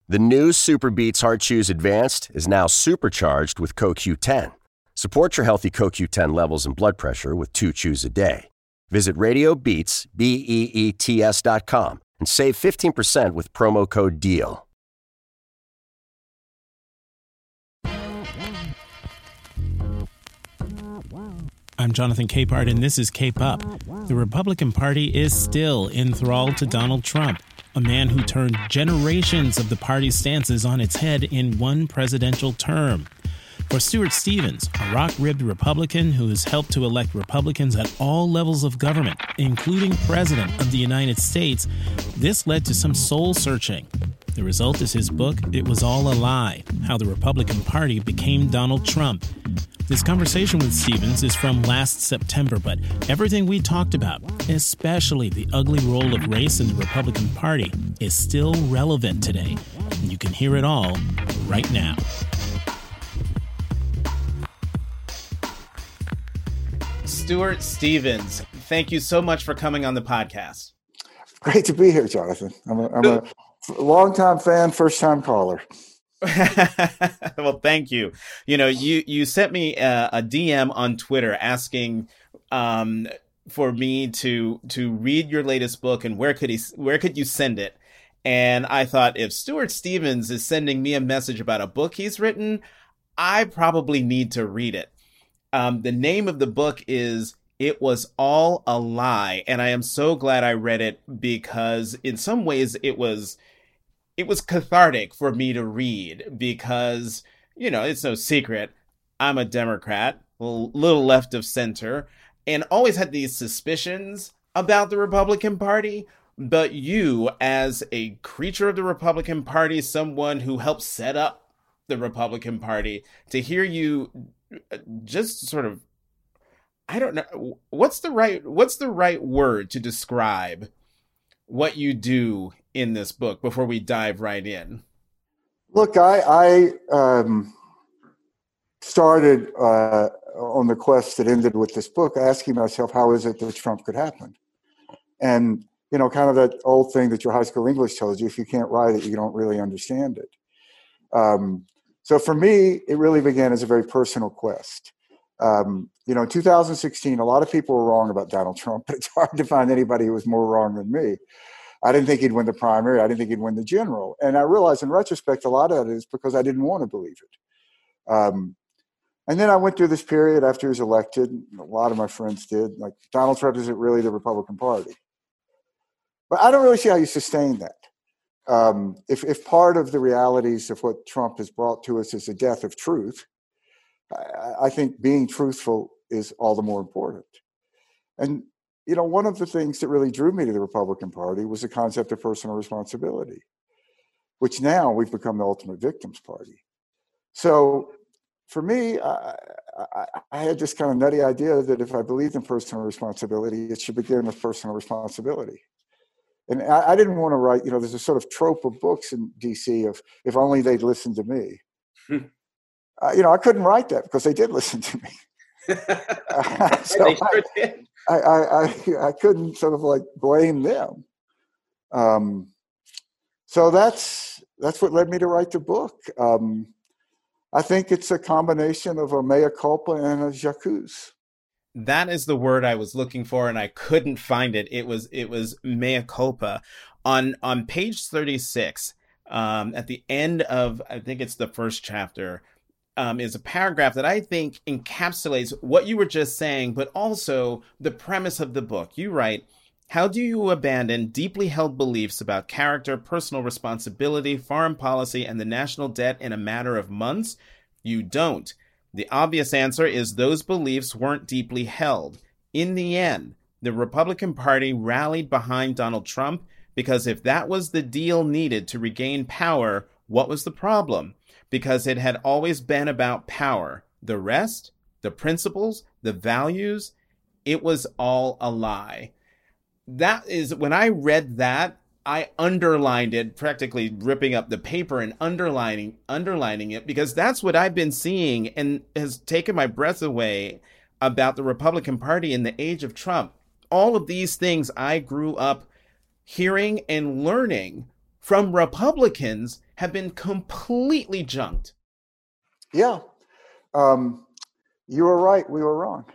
The new Super Beats Heart Chews Advanced is now supercharged with CoQ10. Support your healthy CoQ10 levels and blood pressure with 2 chews a day. Visit RadioBeats, BEETS.com and save 15% with promo code DEAL. I'm Jonathan Capehart, and this is Cape Up. The Republican Party is still enthralled to Donald Trump, a man who turned generations of the party's stances on its head in one presidential term. For Stuart Stevens, a rock-ribbed Republican who has helped to elect Republicans at all levels of government, including President of the United States, this led to some soul-searching. The result is his book, It Was All a Lie: How the Republican Party Became Donald Trump. This conversation with Stevens is from last September, but everything we talked about, especially the ugly role of race in the Republican Party, is still relevant today. And you can hear it all right now. Stuart Stevens, thank you so much for coming on the podcast. Great to be here, Jonathan. I'm a longtime fan, first-time caller. Well, thank you. You know, you sent me a DM on Twitter asking for me to read your latest book and where could you send it? And I thought, if Stuart Stevens is sending me a message about a book he's written, I probably need to read it. The name of the book is It Was All a Lie, and I am so glad I read it because in some ways it was cathartic for me to read because, you know, it's no secret, I'm a Democrat, a little left of center, and always had these suspicions about the Republican Party. But you, as a creature of the Republican Party, someone who helped set up the Republican Party, to hear you just sort of, I don't know, what's the right word to describe what you do in this book before we dive right in? Look, I started on the quest that ended with this book, asking myself, how is it that Trump could happen? And, you know, kind of that old thing that your high school English tells you, if you can't write it, you don't really understand it. So for me, it really began as a very personal quest. You know, in 2016, a lot of people were wrong about Donald Trump, but it's hard to find anybody who was more wrong than me. I didn't think he'd win the primary. I didn't think he'd win the general. And I realized in retrospect, a lot of that is because I didn't want to believe it. And then I went through this period after he was elected. A lot of my friends did. Like, Donald Trump isn't really the Republican Party. But I don't really see how you sustain that. If part of the realities of what Trump has brought to us is the death of truth, I think being truthful is all the more important. And, you know, one of the things that really drew me to the Republican Party was the concept of personal responsibility, which now we've become the ultimate victims party. So for me, I had this kind of nutty idea that if I believed in personal responsibility, it should begin with personal responsibility. And I didn't want to write, you know, there's a sort of trope of books in DC of, if only they'd listen to me. You know, I couldn't write that because they did listen to me. So they sure did. I couldn't sort of like blame them. So that's what led me to write the book. I think it's a combination of a mea culpa and a j'accuse. That is the word I was looking for, and I couldn't find it. It was mea culpa. On page 36, at the end of, I think it's the first chapter, is a paragraph that I think encapsulates what you were just saying, but also the premise of the book. You write, "How do you abandon deeply held beliefs about character, personal responsibility, foreign policy, and the national debt in a matter of months? You don't. The obvious answer is those beliefs weren't deeply held. In the end, the Republican Party rallied behind Donald Trump because if that was the deal needed to regain power, what was the problem? Because it had always been about power. The rest, the principles, the values, it was all a lie." That is, when I read that, I underlined it, practically ripping up the paper and underlining it, because that's what I've been seeing and has taken my breath away about the Republican Party in the age of Trump. All of these things I grew up hearing and learning from Republicans have been completely junked. Yeah. You were right. We were wrong.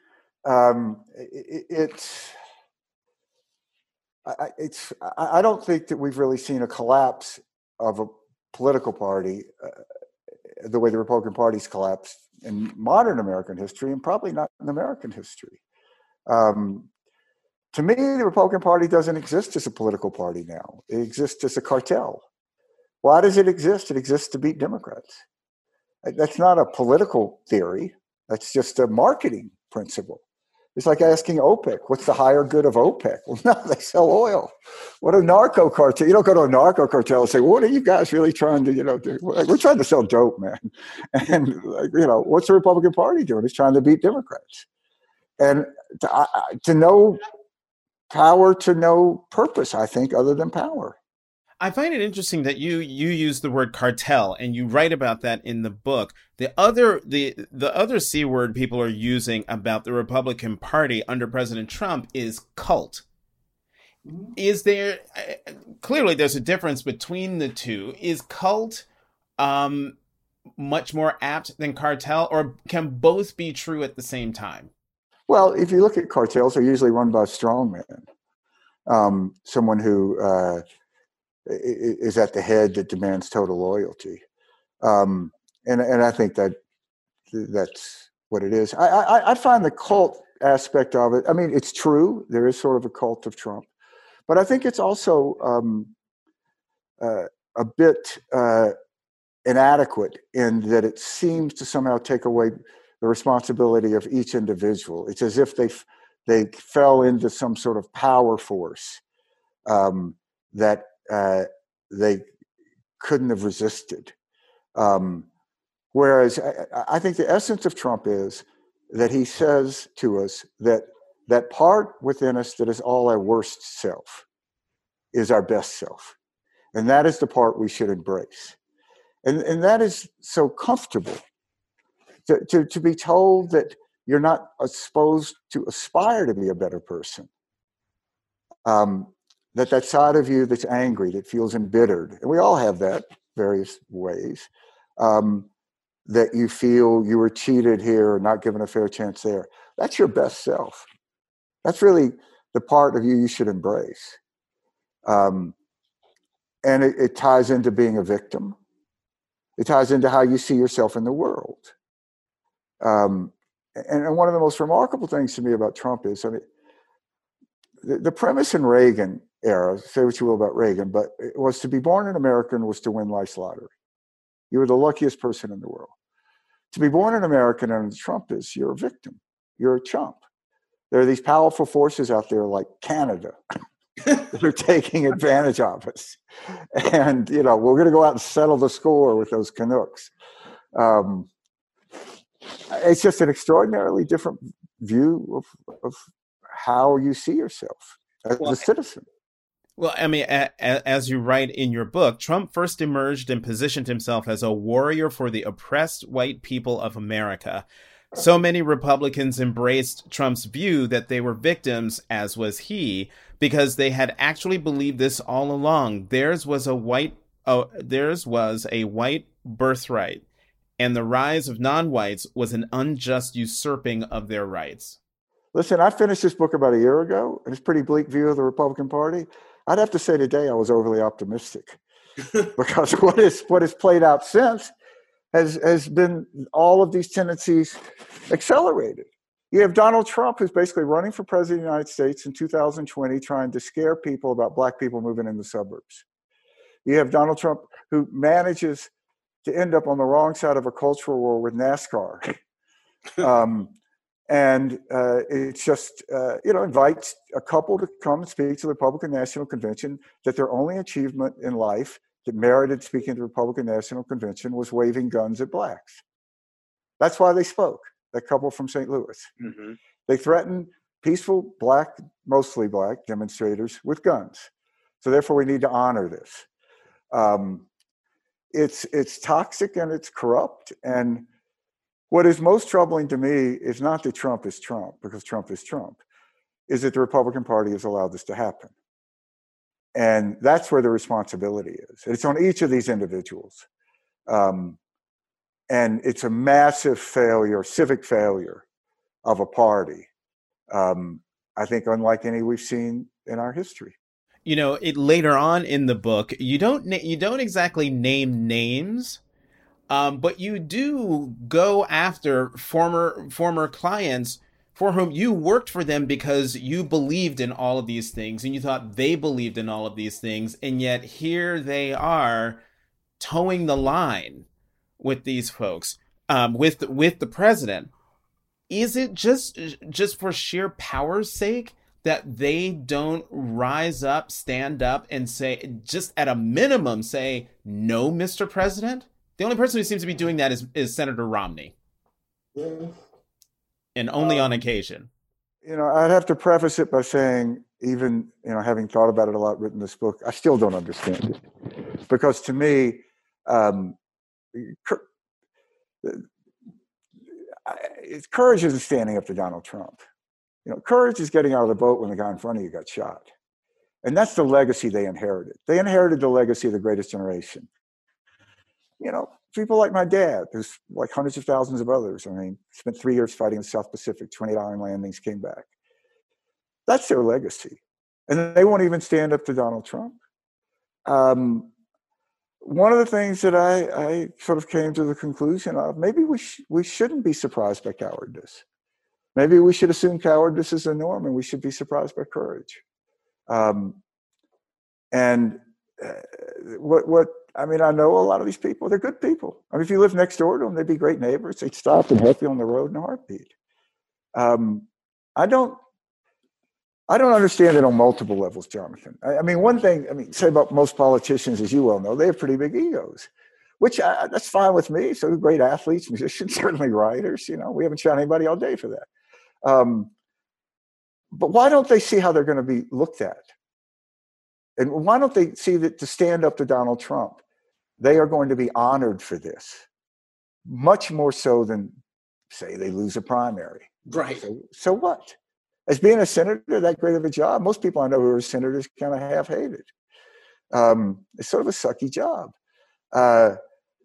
I don't think that we've really seen a collapse of a political party the way the Republican Party's collapsed in modern American history, and probably not in American history. To me, the Republican Party doesn't exist as a political party now. It exists as a cartel. Why does it exist? It exists to beat Democrats. That's not a political theory. That's just a marketing principle. It's like asking OPEC, what's the higher good of OPEC? Well, no, they sell oil. What a narco cartel. You don't go to a narco cartel and say, well, what are you guys really trying to, do? We're trying to sell dope, man. And, what's the Republican Party doing? It's trying to beat Democrats. And to no power, to no purpose, I think, other than power. I find it interesting that you use the word cartel, and you write about that in the book. The other C word people are using about the Republican Party under President Trump is cult. Is there clearly there's a difference between the two? Is cult much more apt than cartel, or can both be true at the same time? Well, if you look at cartels, they're usually run by a strongman, someone who is at the head that demands total loyalty. And I think that's what it is. I find the cult aspect of it, I mean, it's true. There is sort of a cult of Trump. But I think it's also a bit inadequate in that it seems to somehow take away the responsibility of each individual. It's as if they fell into some sort of power force that they couldn't have resisted. Whereas I think the essence of Trump is that he says to us that part within us that is all our worst self is our best self. And that is the part we should embrace. And that is so comfortable to be told that you're not supposed to aspire to be a better person. That side of you that's angry, that feels embittered, and we all have that various ways, that you feel you were cheated here or not given a fair chance there. That's your best self. That's really the part of you should embrace. And it ties into being a victim. It ties into how you see yourself in the world. And one of the most remarkable things to me about Trump is, the premise in Reagan era, say what you will about Reagan, but it was to be born an American was to win life's lottery. You were the luckiest person in the world. To be born an American under Trump is you're a victim. You're a chump. There are these powerful forces out there like Canada that are taking advantage of us. And, we're going to go out and settle the score with those Canucks. It's just an extraordinarily different view of how you see yourself as a citizen. Well, I mean, as you write in your book, Trump first emerged and positioned himself as a warrior for the oppressed white people of America. So many Republicans embraced Trump's view that they were victims, as was he, because they had actually believed this all along. Theirs was a white birthright, and the rise of non-whites was an unjust usurping of their rights. Listen, I finished this book about a year ago, and it's a pretty bleak view of the Republican Party. I'd have to say today I was overly optimistic because what has played out since has been all of these tendencies accelerated. You have Donald Trump, who's basically running for president of the United States in 2020, trying to scare people about black people moving in the suburbs. You have Donald Trump, who manages to end up on the wrong side of a cultural war with NASCAR. And it's just, invites a couple to come and speak to the Republican National Convention that their only achievement in life that merited speaking to the Republican National Convention was waving guns at blacks. That's why they spoke, that couple from St. Louis. Mm-hmm. They threatened peaceful black, mostly black demonstrators with guns. So therefore we need to honor this. It's toxic and it's corrupt. And what is most troubling to me is not that Trump is Trump, because Trump is Trump, is that the Republican Party has allowed this to happen. And that's where the responsibility is. It's on each of these individuals. And it's a massive failure, civic failure of a party. I think unlike any we've seen in our history. You know, it later on in the book, you don't exactly name names, but you do go after former clients for whom you worked for them because you believed in all of these things and you thought they believed in all of these things, and yet here they are towing the line with these folks, with the president. Is it just for sheer power's sake that they don't rise up, stand up, and say, just at a minimum, say, no, Mr. President? The only person who seems to be doing that is Senator Romney. Yeah. And only on occasion. You know, I'd have to preface it by saying, even, you know, having thought about it a lot, written this book, I still don't understand it. Because to me, courage isn't standing up to Donald Trump. You know, courage is getting out of the boat when the guy in front of you got shot. And that's the legacy they inherited. They inherited the legacy of the greatest generation. You know, people like my dad, there's like hundreds of thousands of others. I mean, spent 3 years fighting in the South Pacific, 28 island landings, came back. That's their legacy. And they won't even stand up to Donald Trump. One of the things that I sort of came to the conclusion of, maybe we shouldn't be surprised by cowardice. Maybe we should assume cowardice is the norm and we should be surprised by courage. I mean, I know a lot of these people, they're good people. I mean, if you live next door to them, they'd be great neighbors. They'd stop and help you on the road in a heartbeat. I don't understand it on multiple levels, Jonathan. I mean, one thing, say about most politicians, as you well know, they have pretty big egos, which that's fine with me. So do great athletes, musicians, certainly writers. You know, we haven't shot anybody all day for that. But why don't they see how they're going to be looked at? And why don't they see that to stand up to Donald Trump, they are going to be honored for this, much more so than, say, they lose a primary. Right. So what? As being a senator, that great of a job, most people I know who are senators kind of half-hated. It's sort of a sucky job. I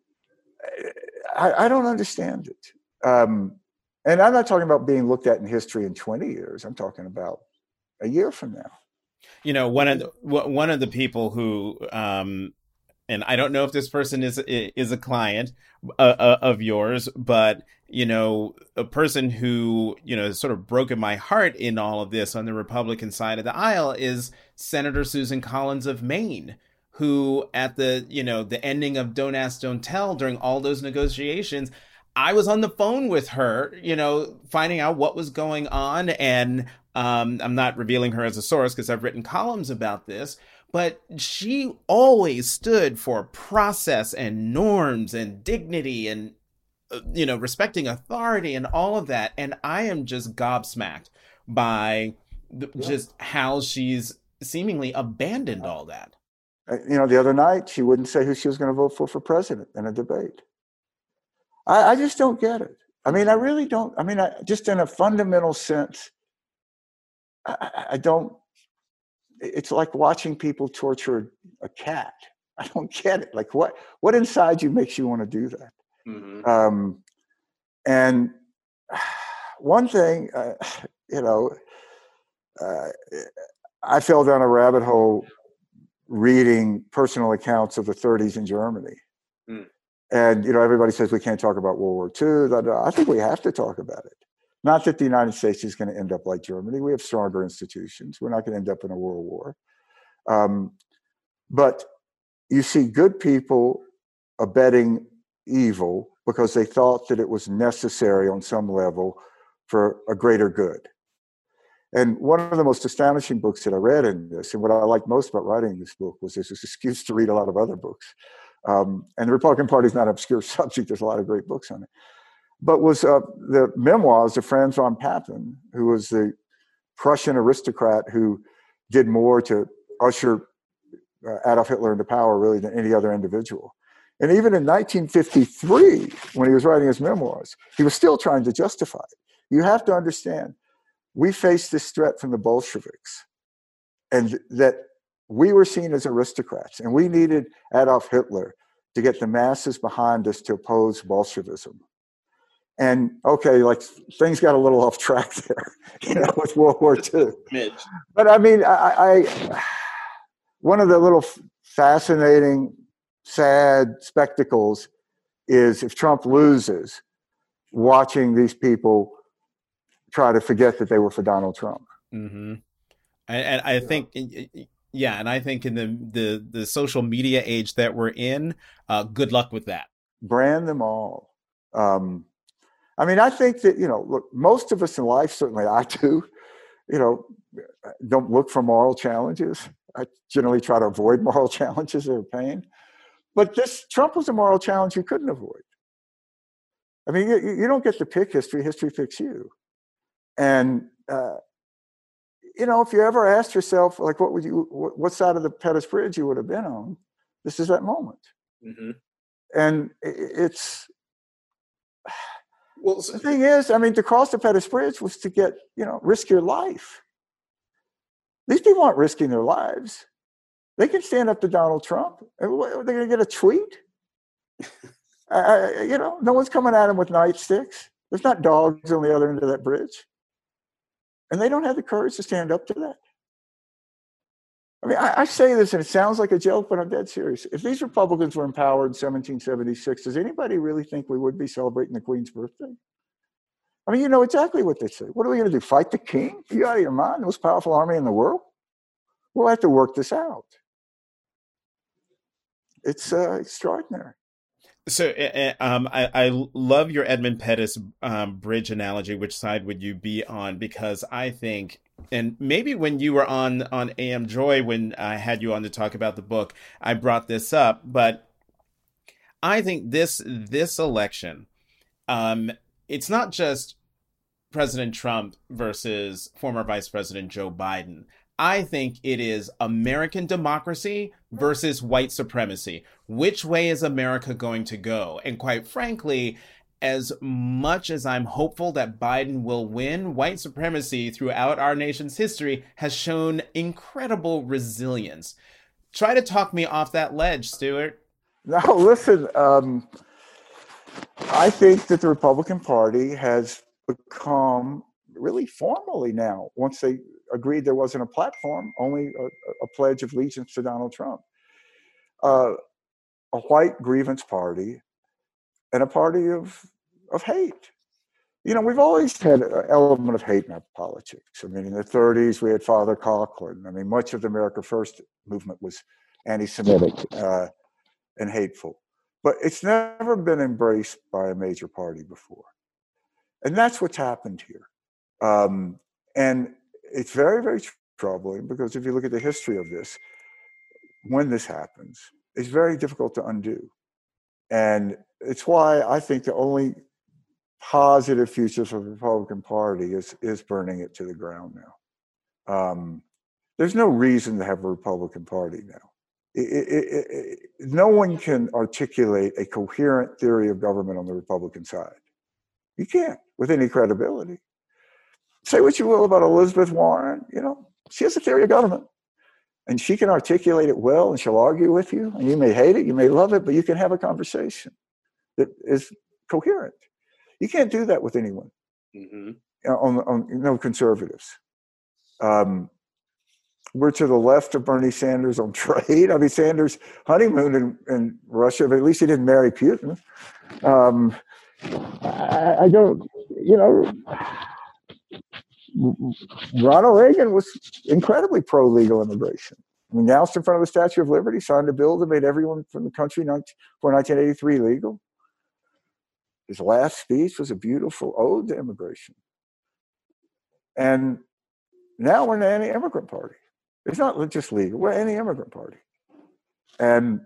don't understand it. And I'm not talking about being looked at in history in 20 years. I'm talking about a year from now. You know, one of the people who, and I don't know if this person is a client of yours, but, you know, a person who, you know, sort of broken my heart in all of this on the Republican side of the aisle is Senator Susan Collins of Maine, who at the, you know, the ending of Don't Ask, Don't Tell, during all those negotiations, I was on the phone with her, you know, finding out what was going on. And I'm not revealing her as a source because I've written columns about this, but she always stood for process and norms and dignity and, you know, respecting authority and all of that. And I am just gobsmacked by just how she's seemingly abandoned all that. You know, the other night, she wouldn't say who she was going to vote for president in a debate. I just don't get it. I mean, I really don't. I mean, just in a fundamental sense, I don't. It's like watching people torture a cat. I don't get it. Like, what inside you makes you want to do that? Mm-hmm. And one thing, you know, I fell down a rabbit hole reading personal accounts of the 30s in Germany. Mm. And, you know, everybody says we can't talk about World War II. I think we have to talk about it. Not that the United States is going to end up like Germany. We have stronger institutions. We're not going to end up in a world war. But you see good people abetting evil because they thought that it was necessary on some level for a greater good. And one of the most astonishing books that I read in this, and what I liked most about writing this book, was this excuse to read a lot of other books. And the Republican Party is not an obscure subject. There's a lot of great books on it. But was the memoirs of Franz von Papen, who was the Prussian aristocrat who did more to usher Adolf Hitler into power really than any other individual. And even in 1953, when he was writing his memoirs, he was still trying to justify it. You have to understand, we faced this threat from the Bolsheviks, and that we were seen as aristocrats, and we needed Adolf Hitler to get the masses behind us to oppose Bolshevism. And okay, like things got a little off track there, with World War II. But I mean, I one of the little fascinating, sad spectacles is if Trump loses, watching these people try to forget that they were for Donald Trump. Mm-hmm. And I think, yeah, and I think in the social media age that we're in, good luck with that. Brand them all. I mean, I think that, look, most of us in life, certainly I do, don't look for moral challenges. I generally try to avoid moral challenges or pain. But Trump was a moral challenge you couldn't avoid. I mean, you don't get to pick history. History picks you. And, if you ever asked yourself, like, what side of the Pettus Bridge you would have been on, this is that moment. Mm-hmm. And it's... Well, the thing is, I mean, to cross the Pettus Bridge was to risk your life. These people aren't risking their lives. They can stand up to Donald Trump. Are they going to get a tweet? No one's coming at them with nightsticks. There's not dogs on the other end of that bridge. And they don't have the courage to stand up to that. I mean, I say this and it sounds like a joke, but I'm dead serious. If these Republicans were in power in 1776, does anybody really think we would be celebrating the Queen's birthday? I mean, you know exactly what they say. What are we going to do? Fight the king? Are you out of your mind? The most powerful army in the world? We'll have to work this out. It's extraordinary. So I love your Edmund Pettus bridge analogy. Which side would you be on? Because I think, and maybe when you were on AM Joy, when I had you on to talk about the book, I brought this up. But I think this election, it's not just President Trump versus former Vice President Joe Biden. I think it is American democracy versus white supremacy. Which way is America going to go? And quite frankly, as much as I'm hopeful that Biden will win, white supremacy throughout our nation's history has shown incredible resilience. Try to talk me off that ledge, Stuart. No, listen, I think that the Republican Party has become really formally now, once they agreed there wasn't a platform, only a pledge of allegiance to Donald Trump. A white grievance party and a party of hate. We've always had an element of hate in our politics. I mean, in the 30s, we had Father Coughlin. I mean, much of the America First movement was anti-Semitic and hateful. But it's never been embraced by a major party before. And that's what's happened here. And it's very, very troubling because if you look at the history of this, when this happens, it's very difficult to undo. And it's why I think the only positive future for the Republican Party is burning it to the ground now. There's no reason to have a Republican Party now. No one can articulate a coherent theory of government on the Republican side. You can't with any credibility. Say what you will about Elizabeth Warren, she has a theory of government. And she can articulate it well, and she'll argue with you. And you may hate it, you may love it, but you can have a conversation that is coherent. You can't do that with anyone. Mm-hmm. On conservatives. We're to the left of Bernie Sanders on trade. I mean, Sanders honeymooned in Russia, but at least he didn't marry Putin. I don't, Ronald Reagan was incredibly pro-legal immigration. I mean, announced in front of the Statue of Liberty, signed a bill that made everyone from the country for 1983 legal. His last speech was a beautiful ode to immigration. And now we're an anti-immigrant party. It's not just legal, we're an anti-immigrant party. And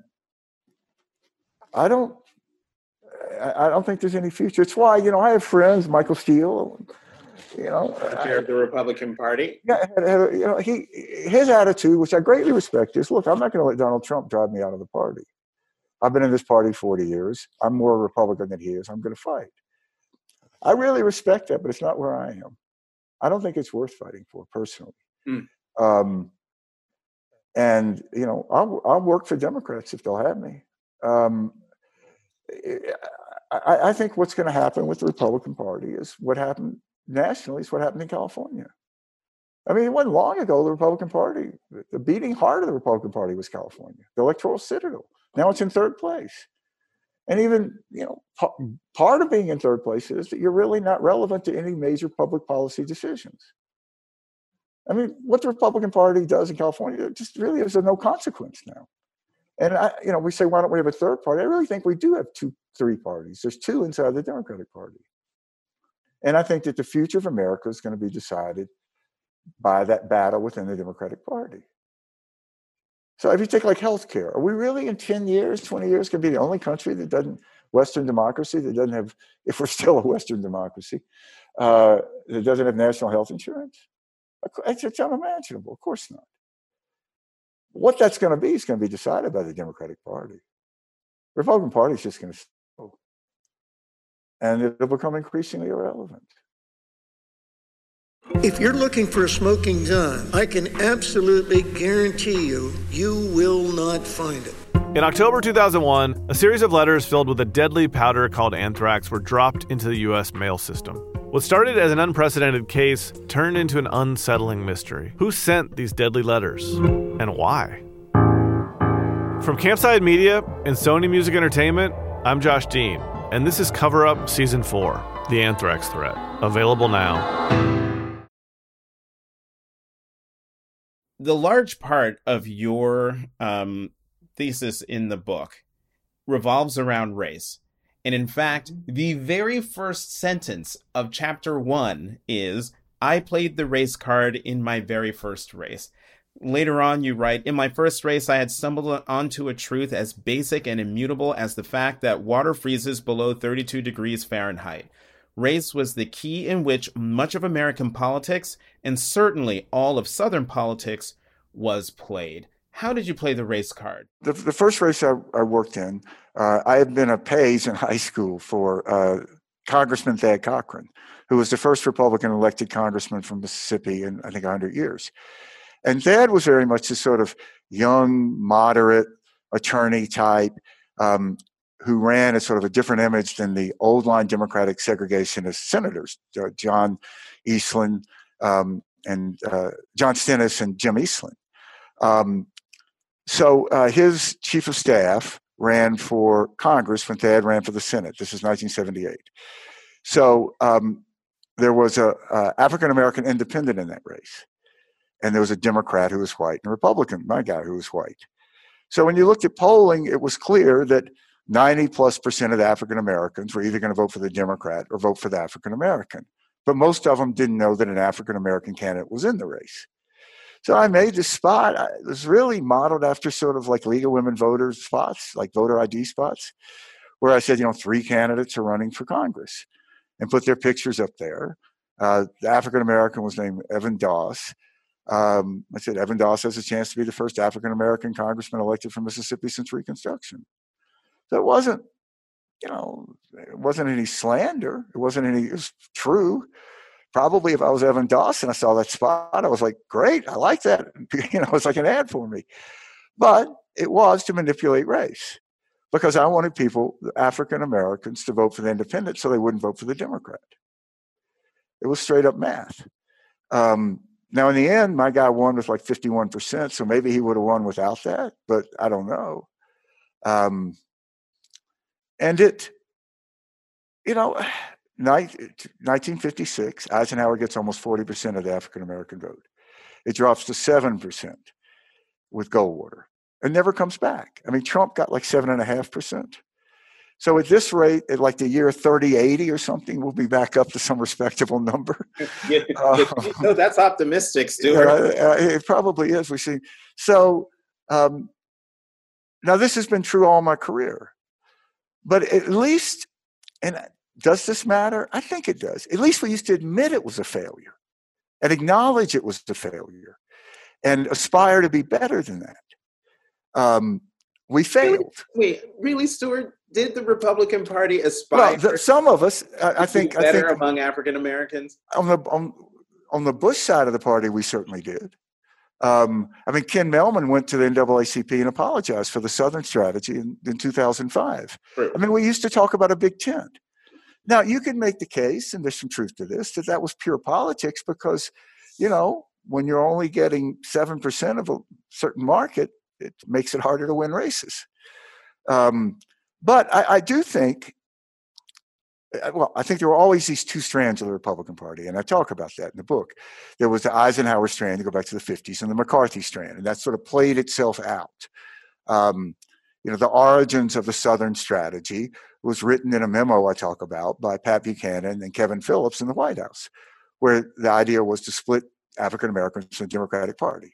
I don't think there's any future. It's why, I have friends, Michael Steele, the Republican Party. Yeah, his attitude, which I greatly respect, is, look, I'm not going to let Donald Trump drive me out of the party. I've been in this party 40 years. I'm more a Republican than he is. I'm going to fight. I really respect that, but it's not where I am. I don't think it's worth fighting for, personally. And, I'll work for Democrats if they'll have me. I think what's going to happen with the Republican Party is what happened nationally is what happened in California. I mean, it wasn't long ago, the Republican Party, the beating heart of the Republican Party was California, the electoral citadel. Now it's in third place. And even, part of being in third place is that you're really not relevant to any major public policy decisions. I mean, what the Republican Party does in California just really is of no consequence now. And we say, why don't we have a third party? I really think we do have three parties. There's two inside the Democratic Party. And I think that the future of America is going to be decided by that battle within the Democratic Party. So if you take like healthcare, are we really in 10 years, 20 years going to be the only country that doesn't, Western democracy that doesn't have, if we're still a Western democracy, that doesn't have national health insurance? It's unimaginable. Of course not. What that's going to be is going to be decided by the Democratic Party. The Republican Party is just going to slow, and it'll become increasingly irrelevant. If you're looking for a smoking gun, I can absolutely guarantee you will not find it. In October 2001, a series of letters filled with a deadly powder called anthrax were dropped into the U.S. mail system. What started as an unprecedented case turned into an unsettling mystery. Who sent these deadly letters? And why? From Campside Media and Sony Music Entertainment, I'm Josh Dean, and this is Cover Up Season 4, The Anthrax Threat. Available now. The large part of your thesis in the book revolves around race. And in fact, the very first sentence of chapter 1 is, I played the race card in my very first race. Later on, you write, in my first race, I had stumbled onto a truth as basic and immutable as the fact that water freezes below 32 degrees Fahrenheit. Race was the key in which much of American politics, and certainly all of Southern politics, was played. How did you play the race card? The first race I worked in, I had been a page in high school for Congressman Thad Cochran, who was the first Republican elected congressman from Mississippi in, I think, 100 years. And Thad was very much this sort of young, moderate attorney type who ran as sort of a different image than the old-line Democratic segregationist senators, John Eastland and John Stennis and Jim Eastland. So his chief of staff ran for Congress when Thad ran for the Senate. This is 1978. So there was a African-American independent in that race. And there was a Democrat who was white and a Republican, my guy, who was white. So when you looked at polling, it was clear that 90+% of the African-Americans were either going to vote for the Democrat or vote for the African-American. But most of them didn't know that an African-American candidate was in the race. So I made this spot. It was really modeled after sort of like League of Women Voters spots, like voter ID spots, where I said, 3 candidates are running for Congress and put their pictures up there. The African-American was named Evan Doss. I said, Evan Doss has a chance to be the first African-American congressman elected from Mississippi since Reconstruction. So it wasn't, it wasn't any slander. It was true. Probably if I was Evan Doss and I saw that spot, I was like, great, I like that. It's like an ad for me. But it was to manipulate race because I wanted people, African-Americans, to vote for the independent so they wouldn't vote for the Democrat. It was straight up math. Now, in the end, my guy won with like 51%, so maybe he would have won without that, but I don't know. And it, 1956, Eisenhower gets almost 40% of the African-American vote. It drops to 7% with Goldwater and never comes back. I mean, Trump got like 7.5%. So at this rate, at like the year 3080 or something, we'll be back up to some respectable number. That's optimistic, Stuart. It probably is. We see. So now this has been true all my career, but at least, and does this matter? I think it does. At least we used to admit it was a failure and acknowledge it was a failure and aspire to be better than that. We failed. Wait, really, Stuart? Did the Republican Party aspire? Well, some of us, I think, among African Americans. On the Bush side of the party, we certainly did. Ken Mehlman went to the NAACP and apologized for the Southern strategy in 2005. Right. We used to talk about a Big Tent. Now, you can make the case, and there's some truth to this, that was pure politics because, when you're only getting 7% of a certain market, it makes it harder to win races. But I do think, I think there were always these two strands of the Republican Party, and I talk about that in the book. There was the Eisenhower strand to go back to the 50s and the McCarthy strand, and that sort of played itself out. The origins of the Southern strategy was written in a memo I talk about by Pat Buchanan and Kevin Phillips in the White House, where the idea was to split African Americans from the Democratic Party.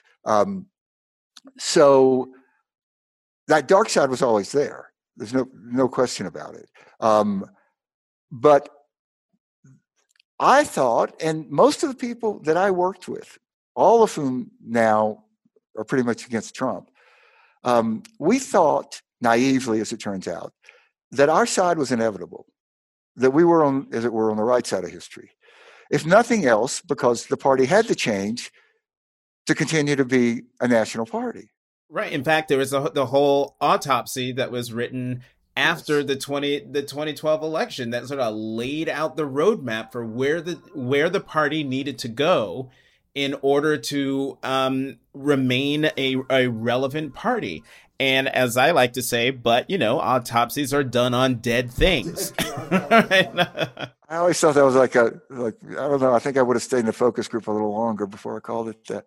So that dark side was always there. There's no question about it. But I thought, and most of the people that I worked with, all of whom now are pretty much against Trump, we thought, naively as it turns out, that our side was inevitable, that we were on the right side of history. If nothing else, because the party had to change to continue to be a national party. Right. In fact, there was the whole autopsy that was written after the 2012 election that sort of laid out the roadmap for where the party needed to go in order to remain a relevant party. And as I like to say, but autopsies are done on dead things. I always thought that was like I don't know. I think I would have stayed in the focus group a little longer before I called it that.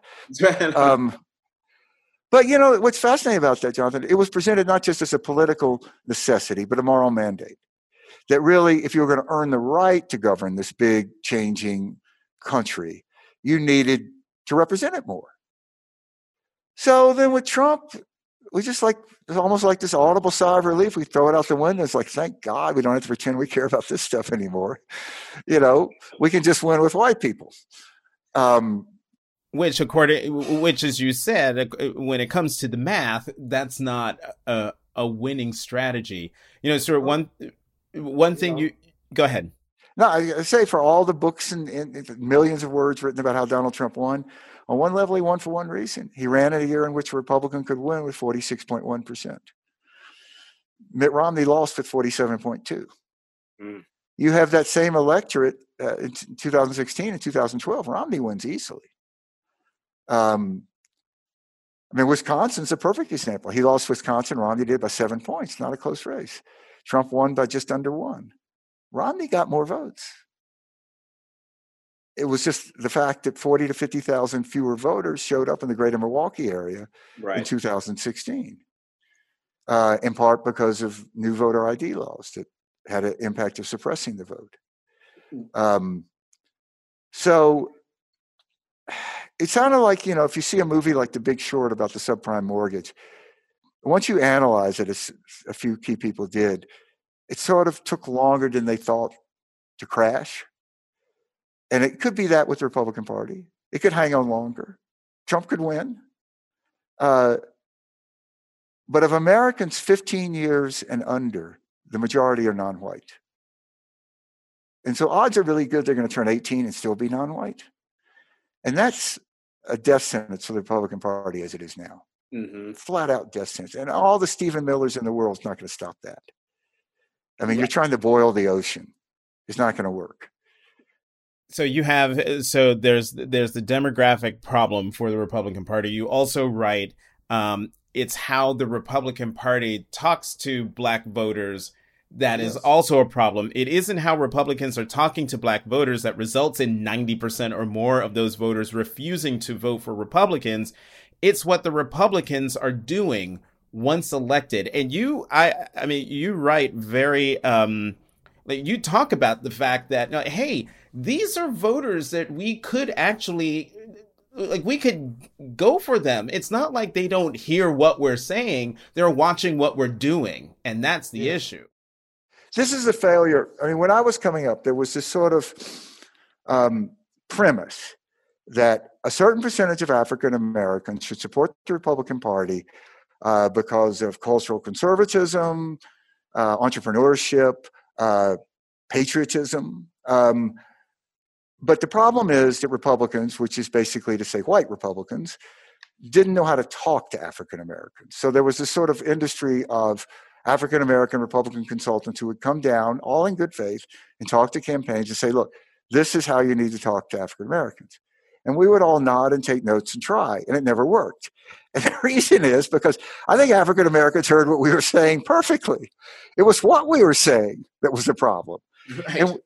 But what's fascinating about that, Jonathan, it was presented not just as a political necessity, but a moral mandate. That really, if you were going to earn the right to govern this big changing country, you needed to represent it more. So then with Trump, we just it's almost like this audible sigh of relief. We throw it out the window. It's like, thank God we don't have to pretend we care about this stuff anymore. We can just win with white people. Which, as you said, when it comes to the math, that's not a winning strategy. Sort of one thing you go ahead. No, I say for all the books and millions of words written about how Donald Trump won, on one level, he won for one reason. He ran in a year in which a Republican could win with 46.1%. Mitt Romney lost with 47.2%. You have that same electorate in 2016 and 2012. Romney wins easily. Wisconsin's a perfect example. He lost Wisconsin. Romney did by 7 points. Not a close race. Trump won by just under 1. Romney got more votes. It was just the fact that 40 to 50,000 fewer voters showed up in the greater Milwaukee area in 2016, in part because of new voter ID laws that had an impact of suppressing the vote. So it sounded like, if you see a movie like The Big Short about the subprime mortgage, once you analyze it, as a few key people did, it sort of took longer than they thought to crash. And it could be that with the Republican Party. It could hang on longer. Trump could win. But of Americans 15 years and under, the majority are non-white. And so odds are really good they're going to turn 18 and still be non-white. And that's a death sentence for the Republican Party as it is now. Mm-hmm. Flat out death sentence. And all the Stephen Millers in the world is not going to stop that. You're trying to boil the ocean. It's not going to work. So there's the demographic problem for the Republican Party. You also write it's how the Republican Party talks to black voters that is also a problem. It isn't how Republicans are talking to black voters that results in 90% or more of those voters refusing to vote for Republicans. It's what the Republicans are doing once elected. And you write very, you talk about the fact that, hey, these are voters that we could actually, we could go for them. It's not like they don't hear what we're saying. They're watching what we're doing. And that's the issue. This is a failure. When I was coming up, there was this sort of premise that a certain percentage of African Americans should support the Republican Party because of cultural conservatism, entrepreneurship, patriotism. But the problem is that Republicans, which is basically to say white Republicans, didn't know how to talk to African Americans. So there was this sort of industry of African American Republican consultants who would come down, all in good faith, and talk to campaigns and say, look, this is how you need to talk to African Americans. And we would all nod and take notes and try, and it never worked. And the reason is because I think African Americans heard what we were saying perfectly. It was what we were saying that was the problem. Right. And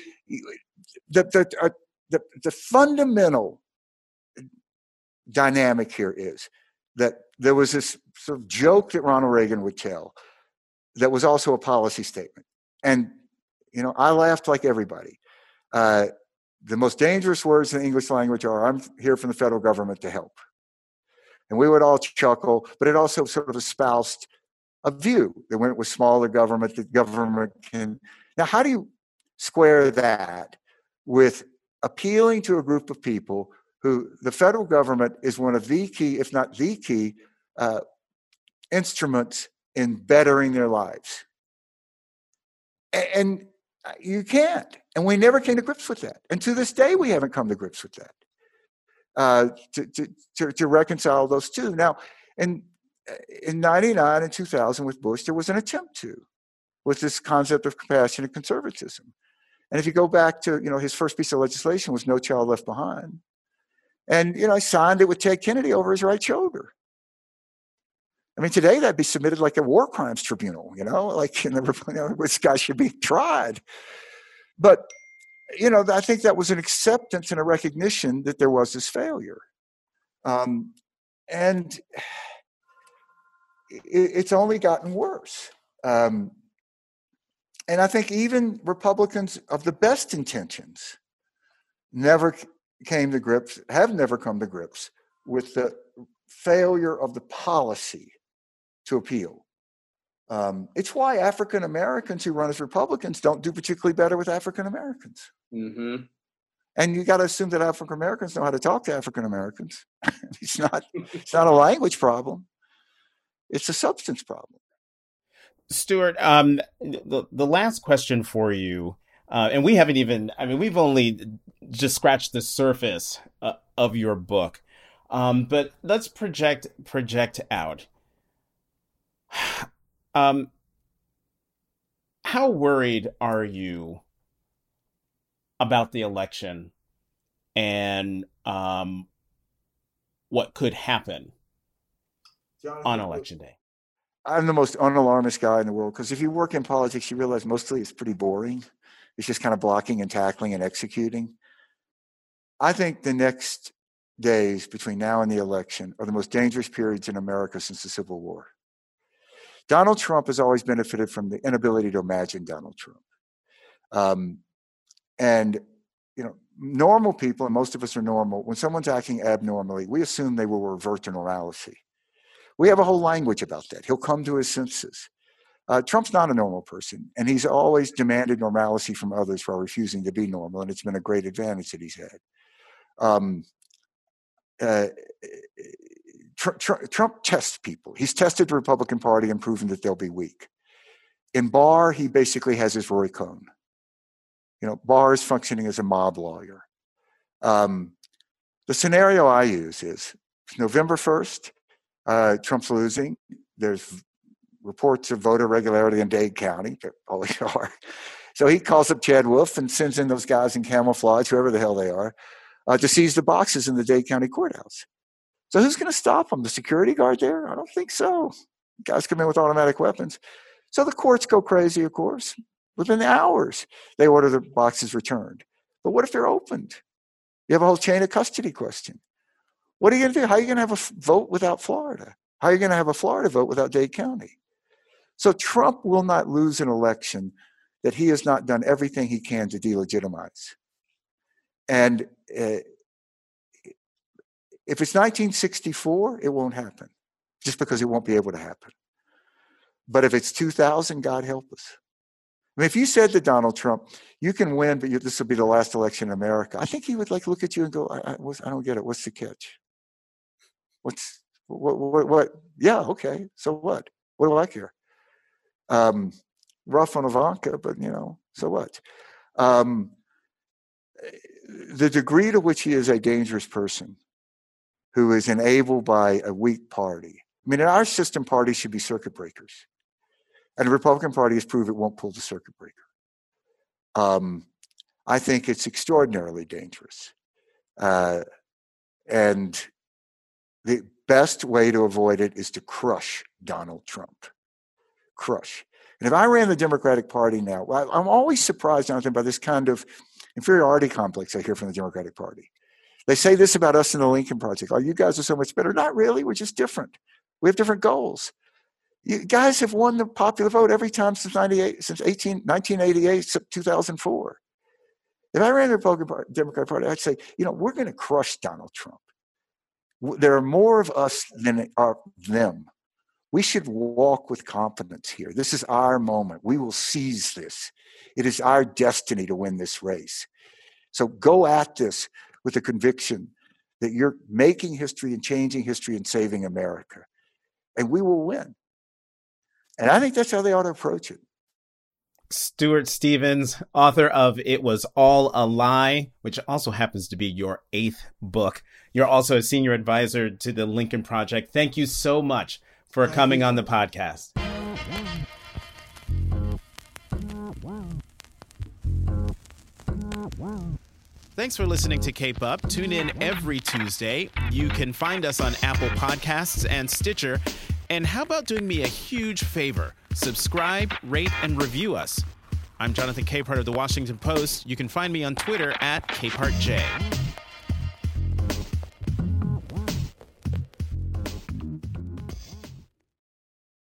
the fundamental dynamic here is that there was this sort of joke that Ronald Reagan would tell that was also a policy statement. And, I laughed like everybody. The most dangerous words in the English language are, I'm here from the federal government to help. And we would all chuckle, but it also sort of espoused a view that when it was smaller government, the government can. Now, how do you square that with appealing to a group of people who the federal government is one of the key, if not the key, instruments in bettering their lives? And you can't. And we never came to grips with that. And to this day, we haven't come to grips with that, to reconcile those two. Now, in 99 and 2000 with Bush, there was an attempt to, with this concept of compassionate conservatism. And if you go back to, his first piece of legislation was No Child Left Behind. And, I signed it with Ted Kennedy over his right shoulder. I mean, today that'd be submitted like a war crimes tribunal, this guy should be tried. But, I think that was an acceptance and a recognition that there was this failure. And it's only gotten worse. And I think even Republicans of the best intentions have never come to grips with the failure of the policy to appeal. It's why African Americans who run as Republicans don't do particularly better with African Americans. Mm-hmm. And you got to assume that African Americans know how to talk to African Americans. It's not a language problem. It's a substance problem. Stuart, the last question for you, and we haven't even, we've only just scratched the surface of your book, but let's project out. How worried are you about the election and what could happen on election day? I'm the most unalarmist guy in the world, because if you work in politics, you realize mostly it's pretty boring. It's just kind of blocking and tackling and executing. I think the next days between now and the election are the most dangerous periods in America since the Civil War. Donald Trump has always benefited from the inability to imagine Donald Trump. Normal people, and most of us are normal, when someone's acting abnormally, we assume they will revert to normalcy. We have a whole language about that. He'll come to his senses. Trump's not a normal person, and he's always demanded normalcy from others while refusing to be normal, and it's been a great advantage that he's had. Trump tests people. He's tested the Republican Party and proven that they'll be weak. In Barr, he basically has his Roy Cohn. Barr is functioning as a mob lawyer. The scenario I use is November 1st, Trump's losing. There's reports of voter irregularity in Dade County. There always are. So he calls up Chad Wolf and sends in those guys in camouflage, whoever the hell they are, to seize the boxes in the Dade County courthouse. So who's going to stop them? The security guard there? I don't think so. Guys come in with automatic weapons. So the courts go crazy, of course. Within hours, they order the boxes returned. But what if they're opened? You have a whole chain of custody question. What are you going to do? How are you going to have a vote without Florida? How are you going to have a Florida vote without Dade County? So Trump will not lose an election that he has not done everything he can to delegitimize. And if it's 1964, it won't happen, just because it won't be able to happen. But if it's 2000, God help us. If you said to Donald Trump, you can win, but this will be the last election in America, I think he would look at you and go, I don't get it. What's the catch? What? Yeah, okay. So what? What do I care? Rough on Ivanka, but so what? the degree to which he is a dangerous person who is enabled by a weak party. I mean, in our system, parties should be circuit breakers. And the Republican Party has proved it won't pull the circuit breaker. I think it's extraordinarily dangerous. And the best way to avoid it is to crush Donald Trump. Crush. And if I ran the Democratic Party now, I'm always surprised, Jonathan, by this kind of inferiority complex I hear from the Democratic Party. They say this about us in the Lincoln Project. Oh, you guys are so much better. Not really. We're just different. We have different goals. You guys have won the popular vote every time since 1988, 2004. If I ran the Republican Democratic Party, I'd say, we're going to crush Donald Trump. There are more of us than are them. We should walk with confidence here. This is our moment. We will seize this. It is our destiny to win this race. So go at this with the conviction that you're making history and changing history and saving America. And we will win. And I think that's how they ought to approach it. Stuart Stevens, author of It Was All a Lie, which also happens to be your 8th book. You're also a senior advisor to the Lincoln Project. Thank you so much for coming on the podcast. Thanks for listening to Cape Up. Tune in every Tuesday. You can find us on Apple Podcasts and Stitcher. And how about doing me a huge favor? Subscribe, rate, and review us. I'm Jonathan Capehart of The Washington Post. You can find me on Twitter at CapehartJ.